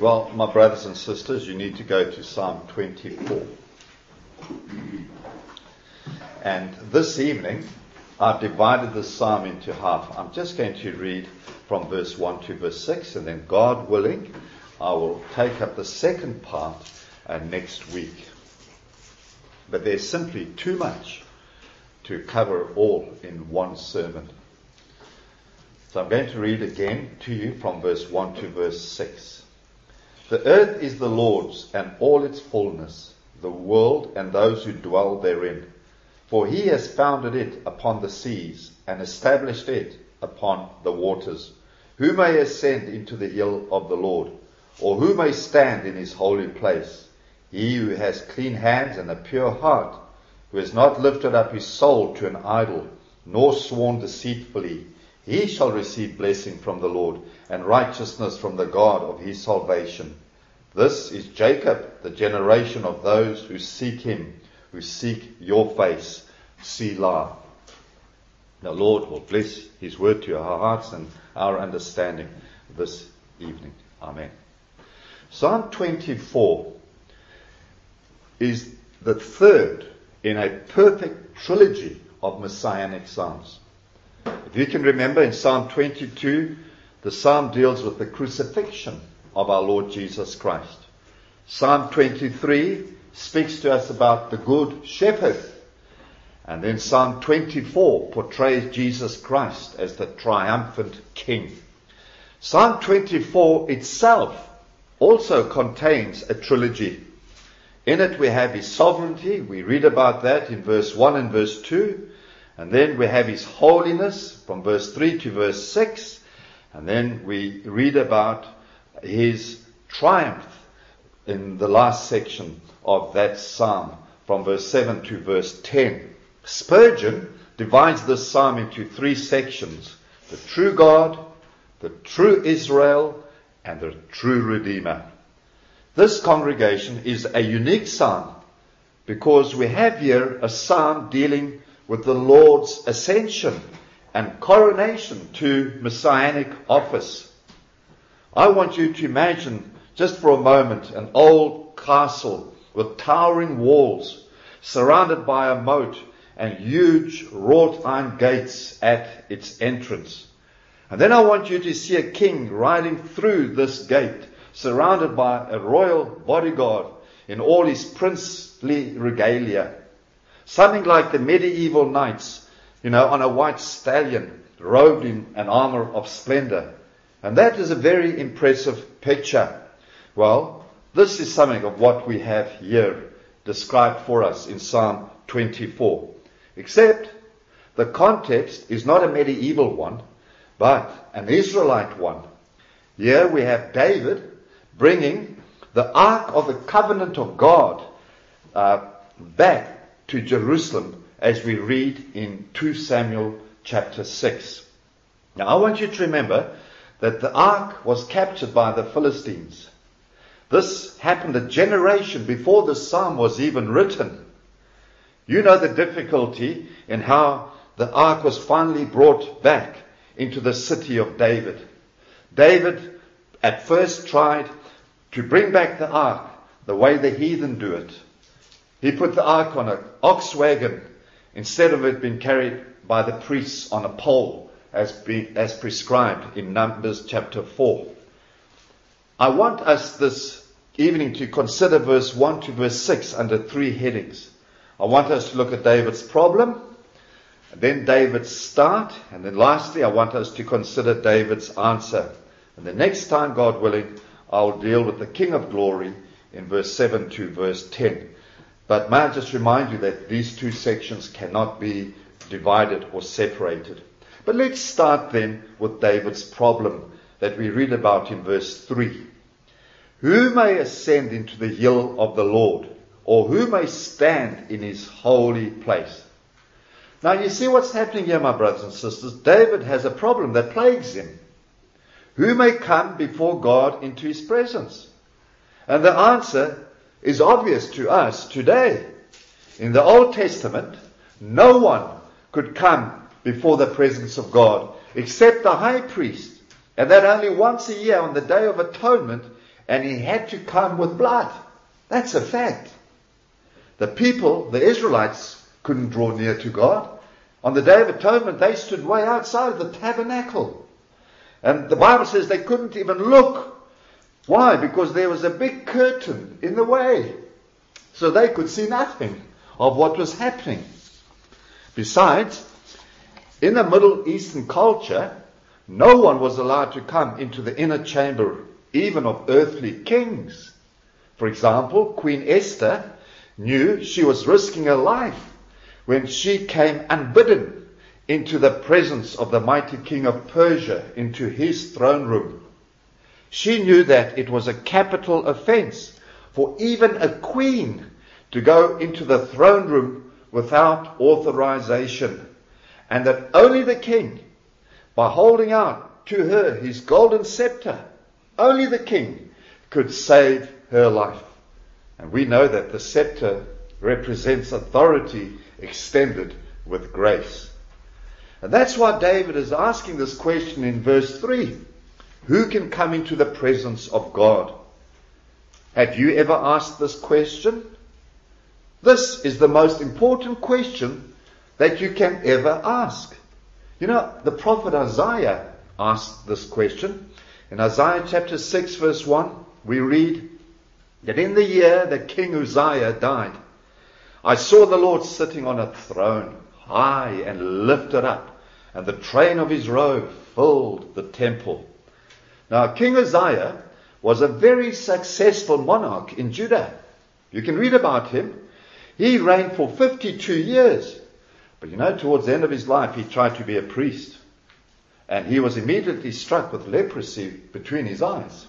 Well, my brothers and sisters, you need to go to Psalm 24. And this evening, I've divided the psalm into half. I'm just going to read from verse 1 to verse 6, and then God willing, I will take up the second part next week. But there's simply too much to cover all in one sermon. So I'm going to read again to you from verse 1 to verse 6. The earth is the Lord's and all its fullness, the world and those who dwell therein. For he has founded it upon the seas and established it upon the waters. Who may ascend into the hill of the Lord, or who may stand in his holy place? He who has clean hands and a pure heart, who has not lifted up his soul to an idol, nor sworn deceitfully, he shall receive blessing from the Lord and righteousness from the God of his salvation. This is Jacob, the generation of those who seek him, who seek your face. Selah. The Lord will bless his word to our hearts and our understanding this evening. Amen. Psalm 24 is the third in a perfect trilogy of messianic psalms. If you can remember, in Psalm 22, the psalm deals with the crucifixion of our Lord Jesus Christ. Psalm 23 speaks to us about the good shepherd. And then Psalm 24 portrays Jesus Christ as the triumphant king. Psalm 24 itself also contains a trilogy. In it we have his sovereignty. We read about that in verse 1 and verse 2. And then we have his holiness from verse 3 to verse 6. And then we read about his triumph in the last section of that psalm from verse 7 to verse 10. Spurgeon divides this psalm into three sections: the true God, the true Israel, and the true Redeemer. This congregation is a unique psalm because we have here a psalm dealing with the Lord's ascension and coronation to messianic office. I want you to imagine just for a moment an old castle with towering walls surrounded by a moat and huge wrought iron gates at its entrance. And then I want you to see a king riding through this gate surrounded by a royal bodyguard in all his princely regalia. Something like the medieval knights, on a white stallion, robed in an armor of splendor. And that is a very impressive picture. Well, this is something of what we have here described for us in Psalm 24. Except the context is not a medieval one, but an Israelite one. Here we have David bringing the Ark of the Covenant of God back to Jerusalem, as we read in 2 Samuel chapter 6. Now I want you to remember that the ark was captured by the Philistines. This happened a generation before the psalm was even written. You know the difficulty in how the ark was finally brought back into the city of David. David at first tried to bring back the ark the way the heathen do it. He put the ark on an ox wagon instead of it being carried by the priests on a pole as prescribed in Numbers chapter 4. I want us this evening to consider verse 1 to verse 6 under three headings. I want us to look at David's problem, then David's start, and then lastly I want us to consider David's answer. And the next time, God willing, I'll deal with the King of Glory in verse 7 to verse 10. But may I just remind you that these two sections cannot be divided or separated. But let's start then with David's problem that we read about in verse 3. Who may ascend into the hill of the Lord, or who may stand in his holy place? Now you see what's happening here, my brothers and sisters. David has a problem that plagues him. Who may come before God into his presence? And the answer is obvious to us today. In the Old Testament, no one could come before the presence of God except the high priest, and that only once a year on the Day of Atonement and he had to come with blood. That's a fact. The people, the Israelites, couldn't draw near to God. On the Day of Atonement, they stood way outside of the tabernacle. And the Bible says they couldn't even look. Why? Because there was a big curtain in the way. So they could see nothing of what was happening. Besides, in the Middle Eastern culture, no one was allowed to come into the inner chamber, even of earthly kings. For example, Queen Esther knew she was risking her life when she came unbidden into the presence of the mighty king of Persia, into his throne room. She knew that it was a capital offense for even a queen to go into the throne room without authorization, and that only the king, by holding out to her his golden scepter, only the king could save her life. And we know that the scepter represents authority extended with grace. And that's why David is asking this question in verse 3. Who can come into the presence of God? Have you ever asked this question? This is the most important question that you can ever ask. You know, the prophet Isaiah asked this question. In Isaiah chapter 6 verse 1, we read that in the year that King Uzziah died, I saw the Lord sitting on a throne, high and lifted up, and the train of his robe filled the temple. Now, King Uzziah was a very successful monarch in Judah. You can read about him. He reigned for 52 years. But you know, towards the end of his life, he tried to be a priest. And he was immediately struck with leprosy between his eyes.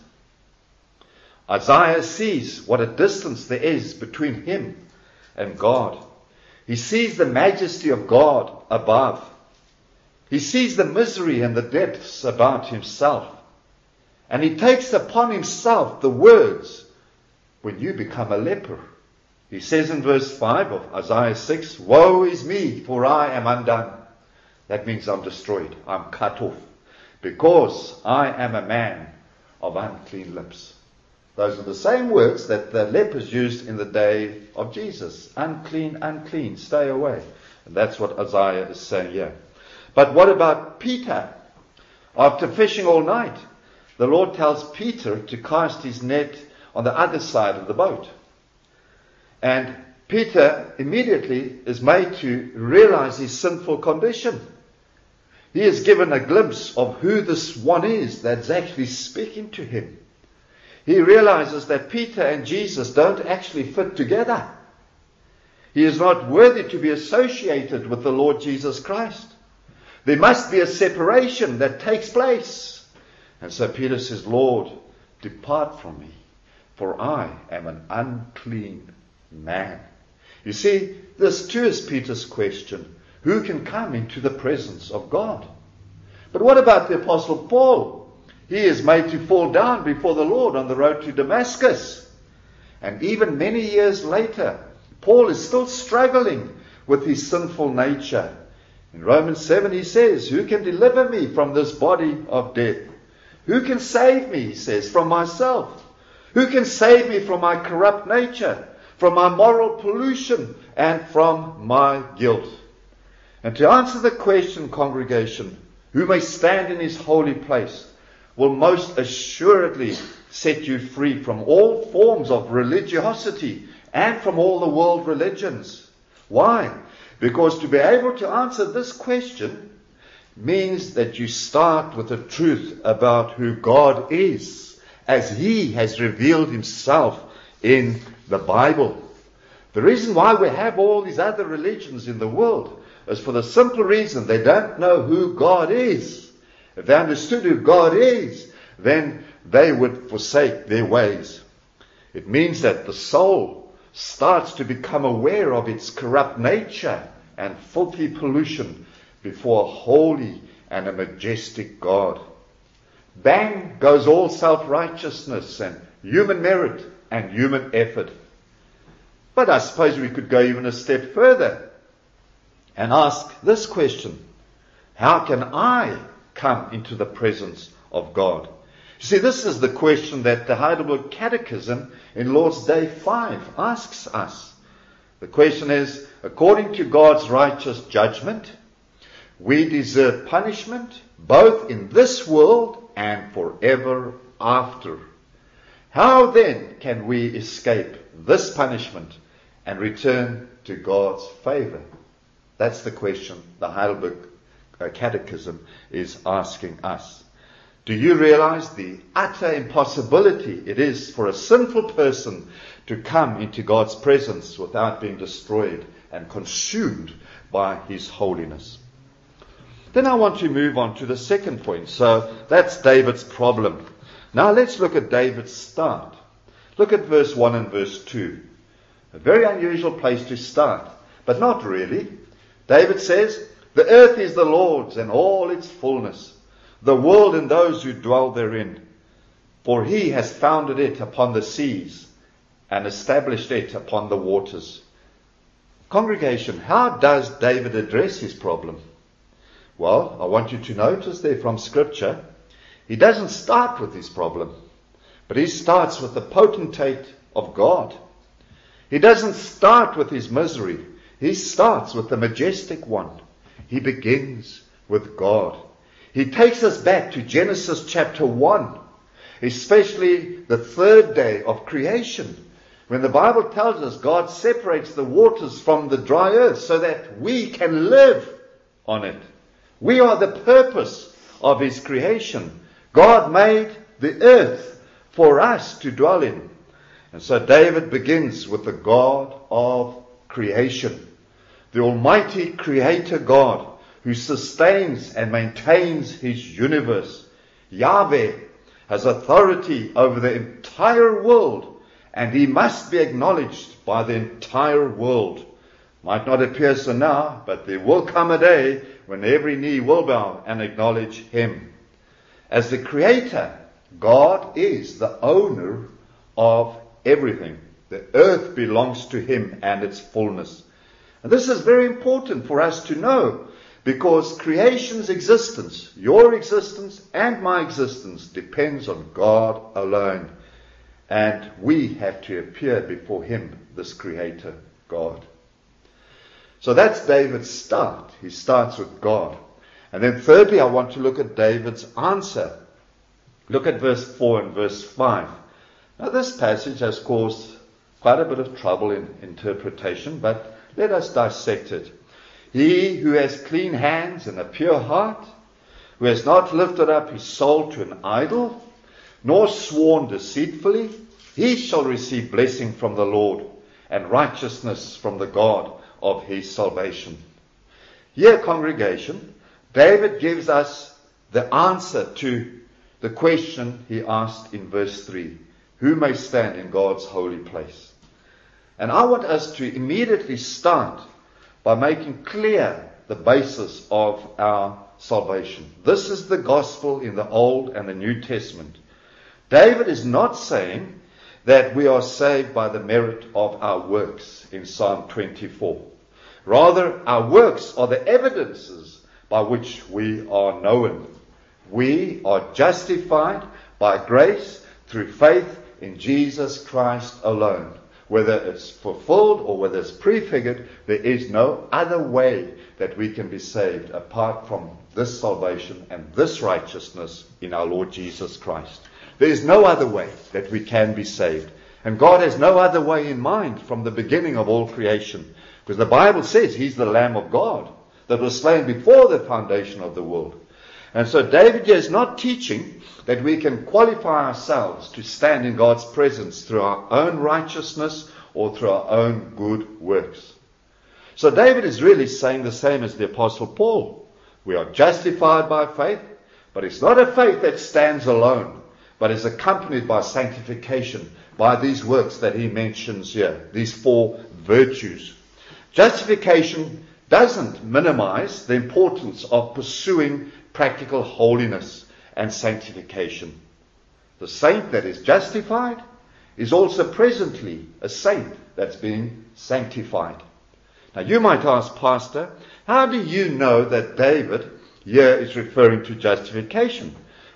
Isaiah sees what a distance there is between him and God. He sees the majesty of God above. He sees the misery and the depths about himself. And he takes upon himself the words, when you become a leper. He says in verse 5 of Isaiah 6, woe is me, for I am undone. That means I'm destroyed. I'm cut off. Because I am a man of unclean lips. Those are the same words that the lepers used in the day of Jesus. Unclean, unclean, stay away. And that's what Isaiah is saying here. But what about Peter? After fishing all night, the Lord tells Peter to cast his net on the other side of the boat. And Peter immediately is made to realize his sinful condition. He is given a glimpse of who this one is that's actually speaking to him. He realizes that Peter and Jesus don't actually fit together. He is not worthy to be associated with the Lord Jesus Christ. There must be a separation that takes place. And so Peter says, Lord, depart from me, for I am an unclean man. You see, this too is Peter's question. Who can come into the presence of God? But what about the Apostle Paul? He is made to fall down before the Lord on the road to Damascus. And even many years later, Paul is still struggling with his sinful nature. In Romans 7 he says, who can deliver me from this body of death? Who can save me, he says, from myself? Who can save me from my corrupt nature, from my moral pollution, and from my guilt? And to answer the question, congregation, who may stand in his holy place, will most assuredly set you free from all forms of religiosity and from all the world religions. Why? Because to be able to answer this question means that you start with the truth about who God is, as He has revealed Himself in the Bible. The reason why we have all these other religions in the world is for the simple reason they don't know who God is. If they understood who God is, then they would forsake their ways. It means that the soul starts to become aware of its corrupt nature and filthy pollution before a holy and a majestic God. Bang goes all self-righteousness and human merit and human effort. But I suppose we could go even a step further and ask this question. How can I come into the presence of God? You see, this is the question that the Heidelberg Catechism in Lord's Day 5 asks us. The question is, according to God's righteous judgment, we deserve punishment both in this world and forever after. How then can we escape this punishment and return to God's favor? That's the question the Heidelberg Catechism is asking us. Do you realize the utter impossibility it is for a sinful person to come into God's presence without being destroyed and consumed by His holiness? Then I want to move on to the second point. So that's David's problem. Now let's look at David's start. Look at verse 1 and verse 2. A very unusual place to start, but not really. David says, "The earth is the Lord's and all its fullness, the world and those who dwell therein. For He has founded it upon the seas and established it upon the waters." Congregation, how does David address his problem? Well, I want you to notice there from Scripture, he doesn't start with his problem, but he starts with the potentate of God. He doesn't start with his misery. He starts with the majestic one. He begins with God. He takes us back to Genesis chapter 1, especially the third day of creation, when the Bible tells us God separates the waters from the dry earth so that we can live on it. We are the purpose of His creation. God made the earth for us to dwell in. And so David begins with the God of creation, the Almighty Creator God, who sustains and maintains His universe. Yahweh has authority over the entire world, and He must be acknowledged by the entire world. Might not appear so now, but there will come a day when every knee will bow and acknowledge Him. As the Creator, God is the owner of everything. The earth belongs to Him and its fullness. And this is very important for us to know, because creation's existence, your existence and my existence, depends on God alone. And we have to appear before Him, this Creator God. So that's David's start. He starts with God. And then thirdly, I want to look at David's answer. Look at verse 4 and verse 5. Now this passage has caused quite a bit of trouble in interpretation, but let us dissect it. He who has clean hands and a pure heart, who has not lifted up his soul to an idol, nor sworn deceitfully, he shall receive blessing from the Lord and righteousness from the God of his salvation. Here, congregation, David gives us the answer to the question he asked in verse 3. Who may stand in God's holy place? And I want us to immediately start by making clear the basis of our salvation. This is the gospel in the Old and the New Testament. David is not saying that we are saved by the merit of our works in Psalm 24. Rather, our works are the evidences by which we are known. We are justified by grace through faith in Jesus Christ alone. Whether it's fulfilled or whether it's prefigured, there is no other way that we can be saved apart from this salvation and this righteousness in our Lord Jesus Christ. There is no other way that we can be saved. And God has no other way in mind from the beginning of all creation. Because the Bible says He's the Lamb of God that was slain before the foundation of the world. And so David here is not teaching that we can qualify ourselves to stand in God's presence through our own righteousness or through our own good works. So David is really saying the same as the Apostle Paul. We are justified by faith, but it's not a faith that stands alone, but is accompanied by sanctification, by these works that he mentions here, these 4 virtues. Justification doesn't minimize the importance of pursuing practical holiness and sanctification. The saint that is justified is also presently a saint that's being sanctified. Now you might ask, Pastor, how do you know that David here is referring to justification?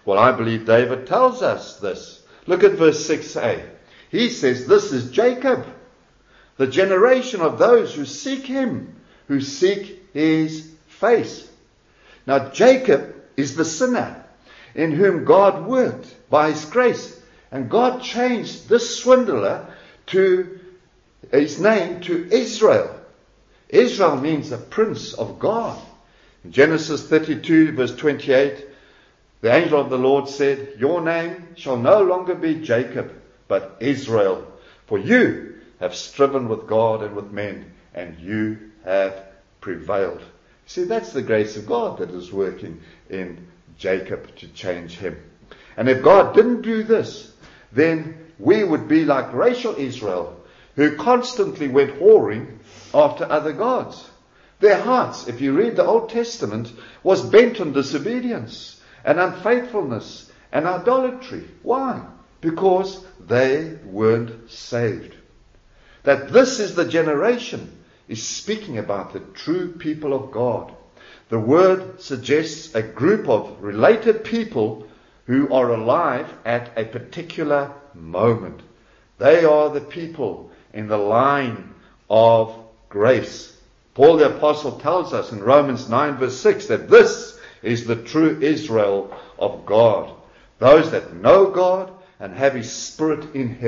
Well, I believe David tells us this. Look at verse 6a. He says, this is Jacob, the generation of those who seek him, who seek his face. Now, Jacob is the sinner in whom God worked by his grace. And God changed this swindler to his name to Israel. Israel means a prince of God. In Genesis 32 verse 28, the angel of the Lord said, your name shall no longer be Jacob, but Israel. For you have striven with God and with men, and you have prevailed. See, that's the grace of God that is working in Jacob to change him. And if God didn't do this, then we would be like racial Israel, who constantly went whoring after other gods. Their hearts, if you read the Old Testament, was bent on disobedience and unfaithfulness and idolatry. Why? Because they weren't saved. That this is the generation is speaking about the true people of God. The word suggests a group of related people who are alive at a particular moment. They are the people in the line of grace. Paul the Apostle tells us in Romans 9 verse 6 that this is the true Israel of God. Those that know God and have His Spirit in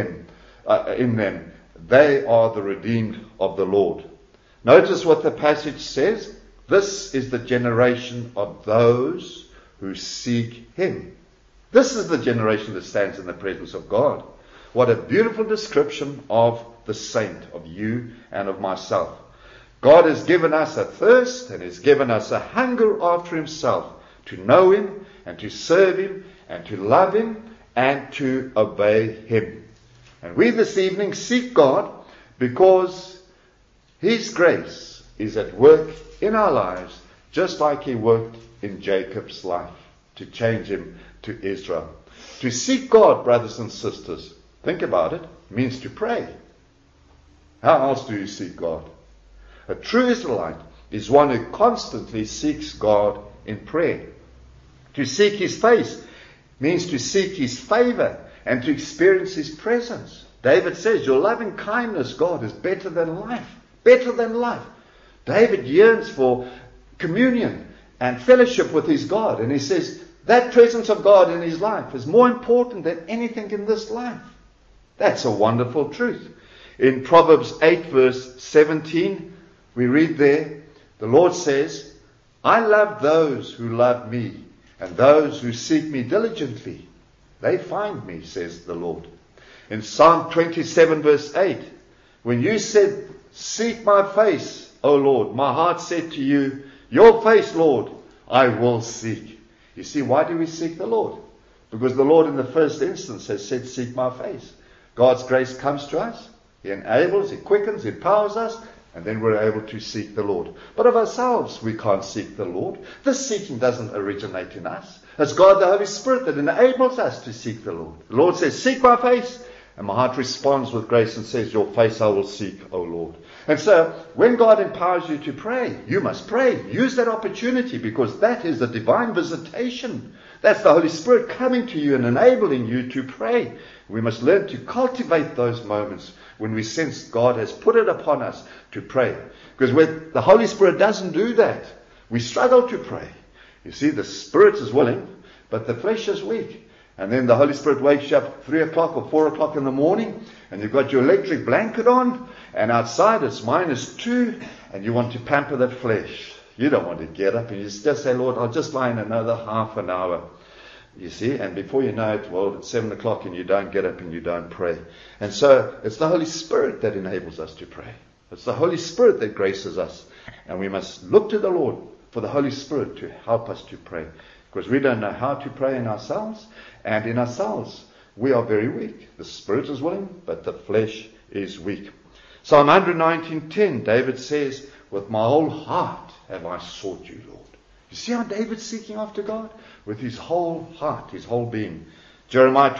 them. They are the redeemed of the Lord. Notice what the passage says. This is the generation of those who seek Him. This is the generation that stands in the presence of God. What a beautiful description of the saint, of you and of myself. God has given us a thirst and has given us a hunger after Himself, to know Him and to serve Him and to love Him and to obey Him. And we this evening seek God because His grace is at work in our lives, just like He worked in Jacob's life, to change him to Israel. To seek God, brothers and sisters, think about it, means to pray. How else do you seek God? A true Israelite is one who constantly seeks God in prayer. To seek His face means to seek His favor and to experience His presence. David says, your loving kindness, God, is better than life. Better than life. David yearns for communion and fellowship with his God. And he says, that presence of God in his life is more important than anything in this life. That's a wonderful truth. In Proverbs 8 verse 17, we read there, the Lord says, I love those who love me, and those who seek me diligently. They find me, says the Lord. In Psalm 27 verse 8, when you said, seek my face, O Lord, my heart said to you, your face, Lord, I will seek. You see, why do we seek the Lord? Because the Lord in the first instance has said, seek my face. God's grace comes to us. He enables, He quickens, He empowers us, and then we're able to seek the Lord. But of ourselves, we can't seek the Lord. This seeking doesn't originate in us. It's God the Holy Spirit that enables us to seek the Lord. The Lord says, seek my face. And my heart responds with grace and says, your face I will seek, O Lord. And so, when God empowers you to pray, you must pray. Use that opportunity, because that is a divine visitation. That's the Holy Spirit coming to you and enabling you to pray. We must learn to cultivate those moments when we sense God has put it upon us to pray. Because when the Holy Spirit doesn't do that, we struggle to pray. You see, the Spirit is willing, but the flesh is weak. And then the Holy Spirit wakes you up 3 o'clock or 4 o'clock in the morning, and you've got your electric blanket on, and outside it's -2, and you want to pamper that flesh. You don't want to get up, and you just say, Lord, I'll just lie in another half an hour. You see, and before you know it, well, it's 7 o'clock and you don't get up and you don't pray. And so it's the Holy Spirit that enables us to pray. It's the Holy Spirit that graces us. And we must look to the Lord for the Holy Spirit to help us to pray. Because we don't know how to pray in ourselves. And in ourselves, we are very weak. The Spirit is willing, but the flesh is weak. Psalm 119:10, David says, with my whole heart have I sought you, Lord. You see how David's seeking after God? With his whole heart, his whole being. Jeremiah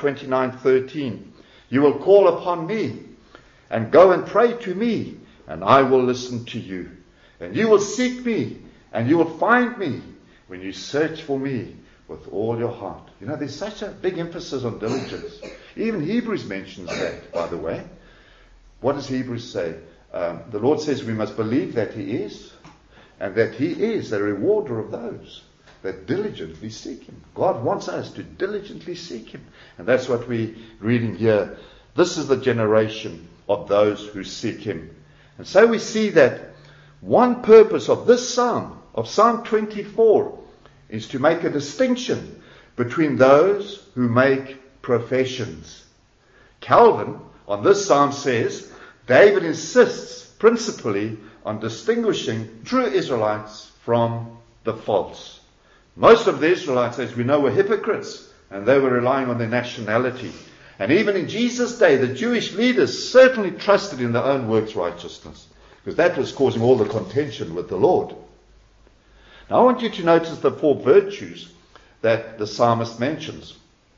29:13, you will call upon me and go and pray to me, and I will listen to you. And you will seek me, and you will find me when you search for me with all your heart. You know, there's such a big emphasis on diligence. Even Hebrews mentions that, by the way. What does Hebrews say? The Lord says we must believe that He is, and that He is a rewarder of those that diligently seek Him. God wants us to diligently seek Him. And that's what we're reading here. This is the generation of those who seek Him. And so we see that one purpose of this psalm, of Psalm 24, is to make a distinction between those who make professions. Calvin, on this psalm, says, David insists principally on distinguishing true Israelites from the false. Most of the Israelites, as we know, were hypocrites, and they were relying on their nationality. And even in Jesus' day, the Jewish leaders certainly trusted in their own works righteousness, because that was causing all the contention with the Lord. Now I want you to notice the 4 virtues that the psalmist mentions.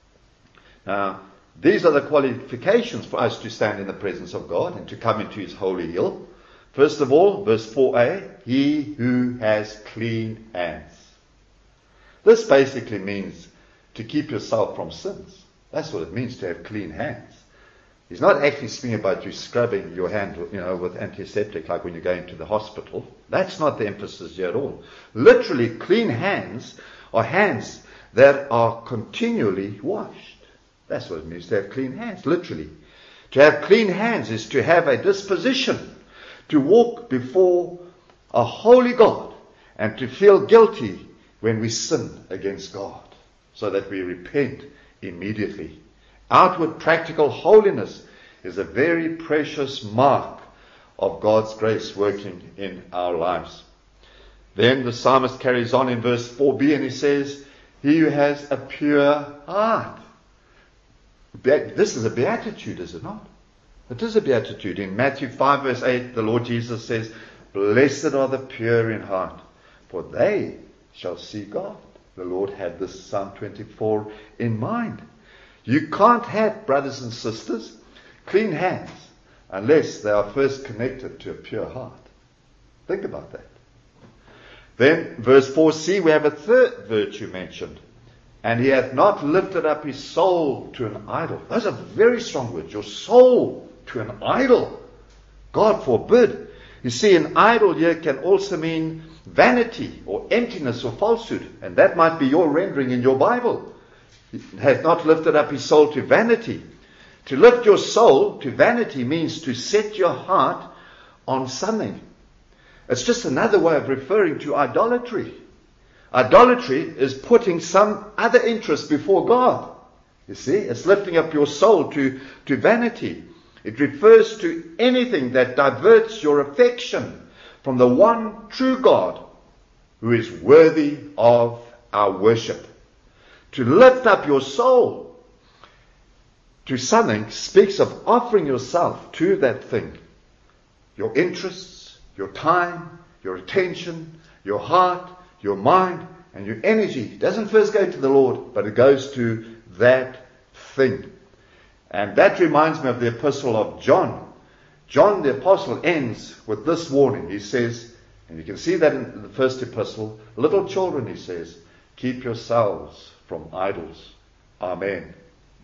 Now, these are the qualifications for us to stand in the presence of God and to come into His holy hill. First of all, verse 4a, he who has clean hands. This basically means to keep yourself from sins. That's what it means to have clean hands. He's not actually speaking about you scrubbing your hand, with antiseptic like when you go into the hospital. That's not the emphasis here at all. Literally, clean hands are hands that are continually washed. That's what it means to have clean hands, literally. To have clean hands is to have a disposition to walk before a holy God and to feel guilty when we sin against God, so that we repent immediately. Outward practical holiness is a very precious mark of God's grace working in our lives. Then the psalmist carries on in verse 4b and he says, he who has a pure heart. This is a beatitude, is it not? It is a beatitude. In Matthew 5 verse 8, the Lord Jesus says, blessed are the pure in heart, for they shall see God. The Lord had this Psalm 24 in mind. You can't have, brothers and sisters, clean hands unless they are first connected to a pure heart. Think about that. Then, verse 4c, we have a third virtue mentioned. And he hath not lifted up his soul to an idol. Those are very strong words. Your soul to an idol. God forbid. You see, an idol here can also mean vanity or emptiness or falsehood. And that might be your rendering in your Bible. He hath not lifted up his soul to vanity. To lift your soul to vanity means to set your heart on something. It's just another way of referring to idolatry. Idolatry is putting some other interest before God. You see, it's lifting up your soul to vanity. It refers to anything that diverts your affection from the one true God who is worthy of our worship. To lift up your soul to something speaks of offering yourself to that thing. Your interests, your time, your attention, your heart, your mind, and your energy doesn't first go to the Lord, but it goes to that thing. And that reminds me of the epistle of John. John the apostle ends with this warning. He says, and you can see that in the first epistle, little children, he says, keep yourselves from idols. Amen.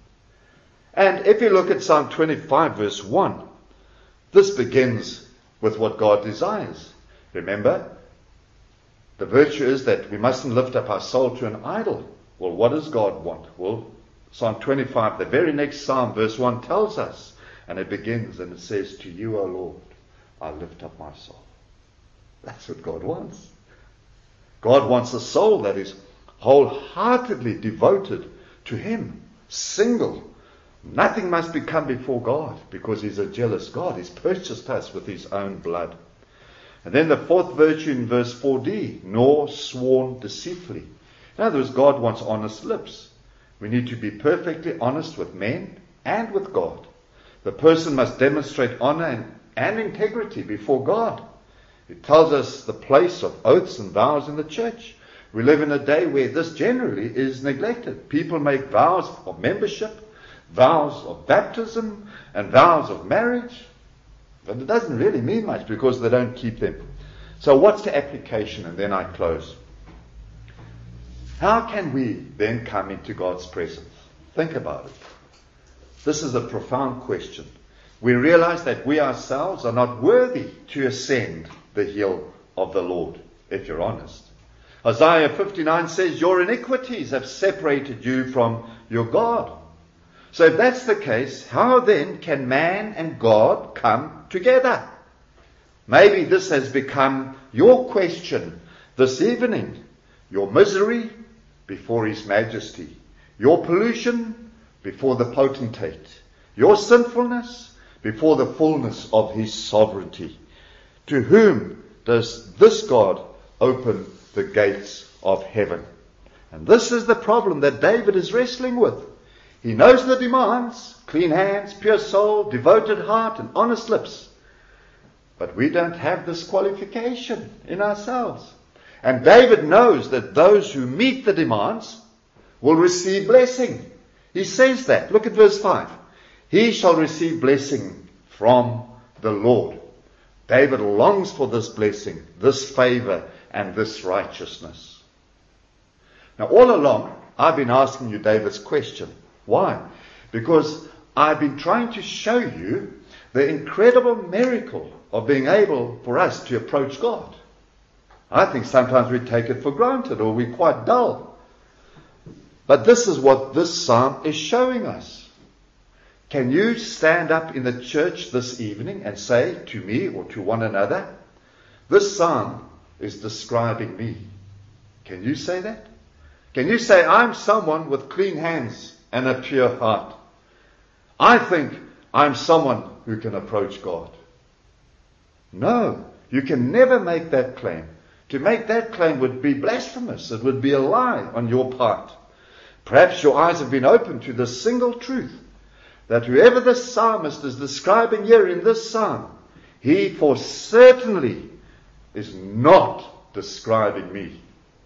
And if you look at Psalm 25 verse 1, this begins with what God desires. Remember, the virtue is that we mustn't lift up our soul to an idol. Well, what does God want? Well, Psalm 25, the very next Psalm, verse 1 tells us, and it begins and it says, to you, O Lord, I lift up my soul. That's what God wants. God wants a soul that is wholeheartedly devoted to Him, single. Nothing must become before God because He's a jealous God. He's purchased us with His own blood. And then the fourth virtue in verse 4d, nor sworn deceitfully. In other words, God wants honest lips. We need to be perfectly honest with men and with God. The person must demonstrate honor and integrity before God. It tells us the place of oaths and vows in the church. We live in a day where this generally is neglected. People make vows of membership, vows of baptism, and vows of marriage. But it doesn't really mean much because they don't keep them. So what's the application? And then I close. How can we then come into God's presence? Think about it. This is a profound question. We realize that we ourselves are not worthy to ascend the hill of the Lord, if you're honest. Isaiah 59 says, your iniquities have separated you from your God. So if that's the case, how then can man and God come together? Maybe this has become your question this evening. Your misery before His majesty. Your pollution before the potentate. Your sinfulness before the fullness of His sovereignty. To whom does this God open the gates of heaven? And this is the problem that David is wrestling with. He knows the demands: clean hands, pure soul, devoted heart, and honest lips. But we don't have this qualification in ourselves. And David knows that those who meet the demands will receive blessing. He says that. Look at verse 5. He shall receive blessing from the Lord. David longs for this blessing, this favor, and this righteousness. Now, all along, I've been asking you David's question. Why? Because I've been trying to show you the incredible miracle of being able for us to approach God. I think sometimes we take it for granted, or we're quite dull. But this is what this psalm is showing us. Can you stand up in the church this evening and say to me or to one another, this psalm is describing me? Can you say that? Can you say, I'm someone with clean hands and a pure heart? I think I'm someone who can approach God. No, you can never make that claim. To make that claim would be blasphemous. It would be a lie on your part. Perhaps your eyes have been opened to the single truth that whoever the psalmist is describing here in this psalm, he for certainly is not describing me.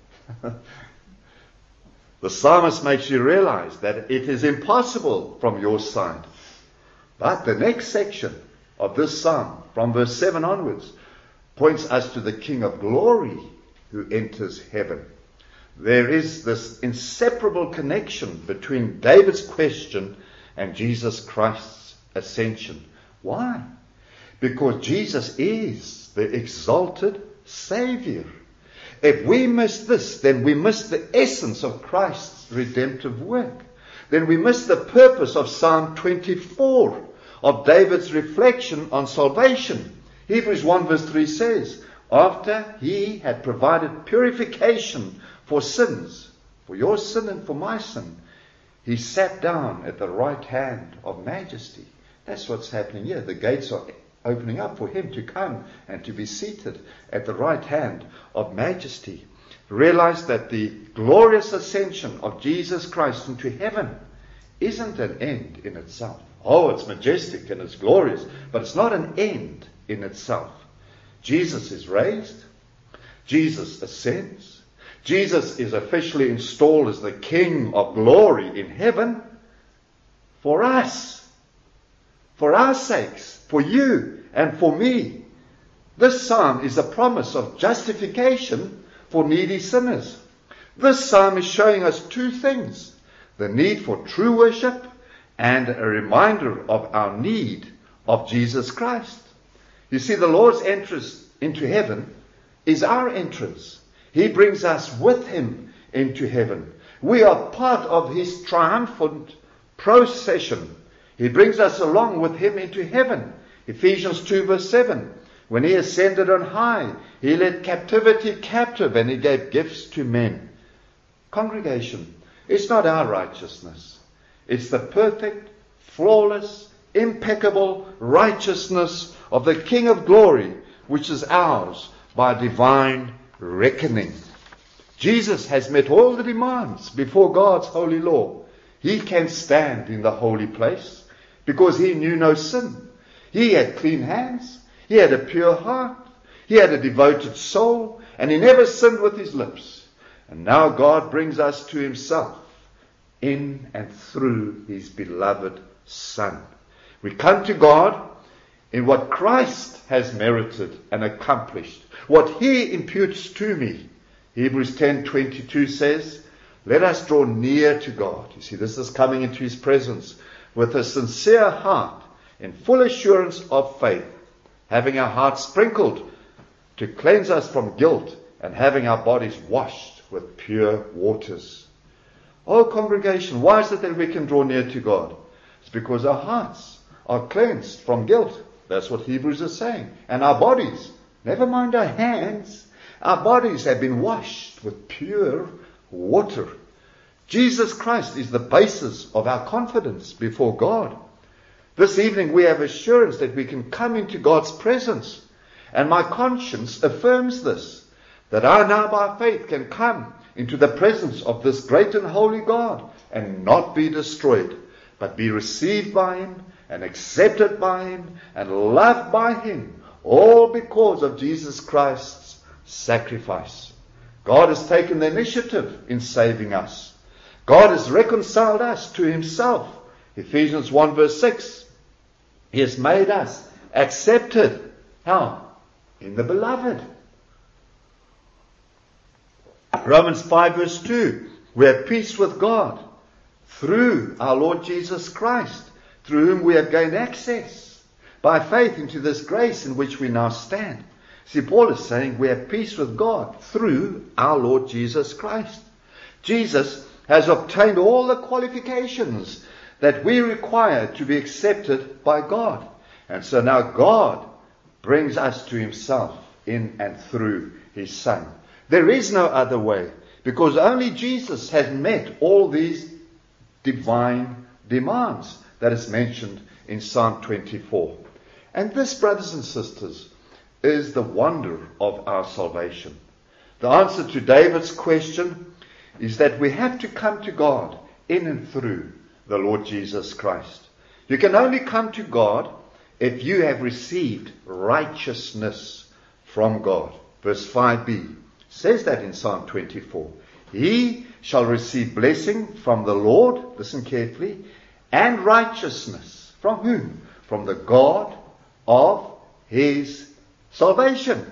The psalmist makes you realize that it is impossible from your side. But the next section of this psalm, from verse 7 onwards, points us to the King of Glory who enters heaven. There is this inseparable connection between David's question and Jesus Christ's ascension. Why? Because Jesus is the exalted Savior. If we miss this, then we miss the essence of Christ's redemptive work. Then we miss the purpose of Psalm 24, of David's reflection on salvation. Hebrews 1 verse 3 says, after He had provided purification for sins, for your sin and for my sin, He sat down at the right hand of majesty. That's what's happening here. The gates are opening up for Him to come and to be seated at the right hand of majesty. Realize that the glorious ascension of Jesus Christ into heaven isn't an end in itself. Oh, it's majestic and it's glorious, but it's not an end in itself. Jesus is raised. Jesus ascends. Jesus is officially installed as the King of Glory in heaven for us, for our sakes, for you and for me. This psalm is a promise of justification for needy sinners. This psalm is showing us two things: the need for true worship and a reminder of our need of Jesus Christ. You see, the Lord's entrance into heaven is our entrance. He brings us with Him into heaven. We are part of His triumphant procession. He brings us along with Him into heaven. Ephesians 2 verse 7. When He ascended on high, He led captivity captive and He gave gifts to men. Congregation, it's not our righteousness. It's the perfect, flawless, impeccable righteousness of the King of Glory, which is ours by divine reckoning. Jesus has met all the demands before God's holy law. He can stand in the holy place because He knew no sin. He had clean hands. He had a pure heart. He had a devoted soul, and He never sinned with His lips. And now God brings us to Himself in and through His beloved Son. We come to God in what Christ has merited and accomplished, what He imputes to me. Hebrews 10:22 says, Let us draw near to God. You see, this is coming into His presence with a sincere heart, in full assurance of faith, having our hearts sprinkled to cleanse us from guilt, and having our bodies washed with pure waters. Oh, congregation, why is it that we can draw near to God? It's because our hearts are cleansed from guilt. That's what Hebrews is saying. And our bodies, never mind our hands, our bodies have been washed with pure water. Jesus Christ is the basis of our confidence before God. This evening we have assurance that we can come into God's presence. And my conscience affirms this, that I now by faith can come into the presence of this great and holy God and not be destroyed, but be received by Him and accepted by Him and loved by Him, all because of Jesus Christ's sacrifice. God has taken the initiative in saving us. God has reconciled us to Himself. Ephesians 1 verse 6. He has made us accepted. How? In the beloved. Romans 5 verse 2. We have peace with God through our Lord Jesus Christ, through whom we have gained access by faith into this grace in which we now stand. See, Paul is saying we have peace with God through our Lord Jesus Christ. Jesus has obtained all the qualifications that we require to be accepted by God. And so now God brings us to Himself in and through His Son. There is no other way, because only Jesus has met all these divine demands that is mentioned in Psalm 24. And this, brothers and sisters, is the wonder of our salvation. The answer to David's question is that we have to come to God in and through the Lord Jesus Christ. You can only come to God if you have received righteousness from God. Verse 5b says that in Psalm 24. He shall receive blessing from the Lord, listen carefully, and righteousness. From whom? From the God of his salvation.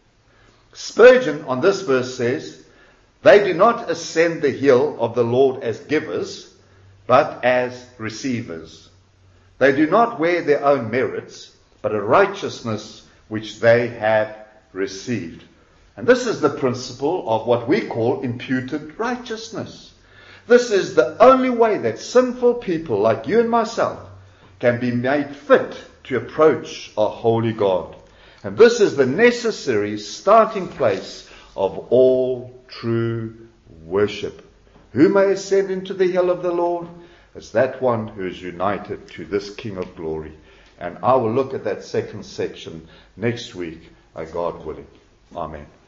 Spurgeon on this verse says, they do not ascend the hill of the Lord as givers, but as receivers. They do not wear their own merits, but a righteousness which they have received. And this is the principle of what we call imputed righteousness. This is the only way that sinful people like you and myself can be made fit to approach a holy God. And this is the necessary starting place of all true worship. Who may ascend into the hill of the Lord? As that one who is united to this King of glory. And I will look at that second section next week, God willing. Amen.